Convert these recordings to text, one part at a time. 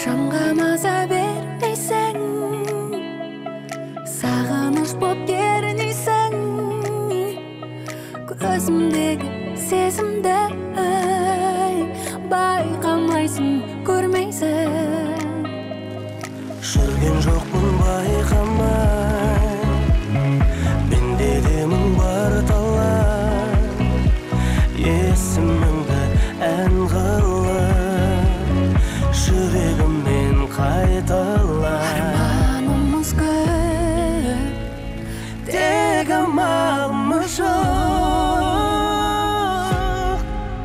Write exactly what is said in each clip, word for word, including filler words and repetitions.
Шамға маза бермейсің, сағыныш боп кернейсің, көзімдегі сезімді байқамайсың, көрмейсің. Жүрген жоқпын байқамай, менде мың бар талай, есіміңді ән қылып, жүрегіммен қайталай. Арманымыз көп, тек амалымыз жоқ.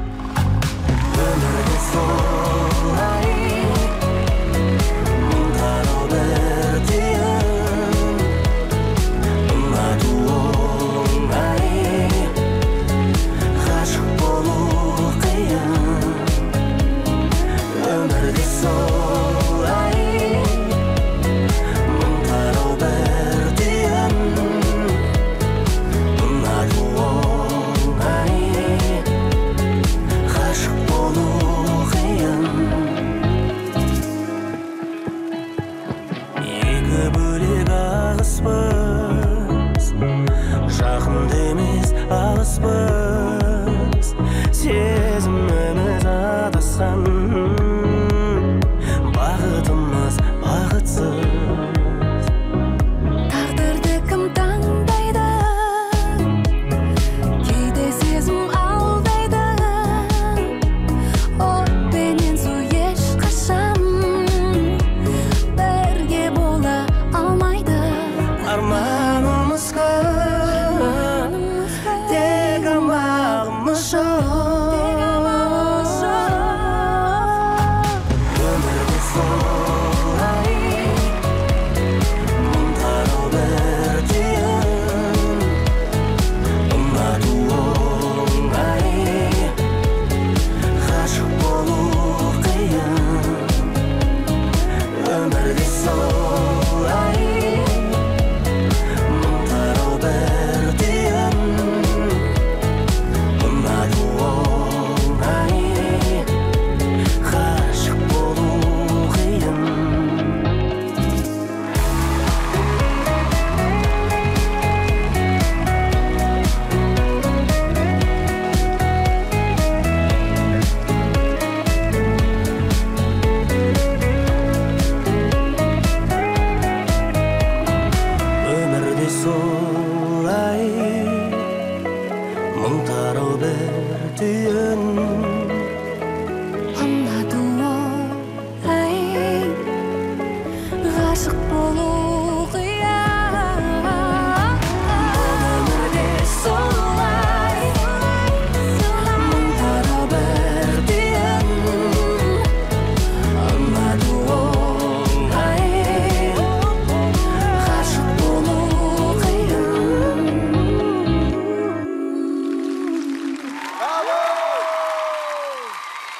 Өмірде солай, мың тарау бір түйін, ұнату оңай, ғашық болу қиын. Өмірде солай, мың тарау бір түйін, ұнату оңай, ғашық болу қиын. Екі бөлек ағыспыз, жақында емес алыспыз, сезіміміз адасқан, бақытымыз бақытсыз. тағдырды кім таңдайды, кейде сезім алдайды, отпенен су ешқашан бірге бола алмайды. Арманымыз көп, тек амалымыз жоқ. Өмірде солай, мың тарау бір түйін, ұнату оңай, ғашық болу қиын. Өмірде солай, мың тарау бір түйін, ұнату оңай, ғашық болу қиын. Өмірде солай, мың тарау бір түйін, Ұнату оңай, ғашық болу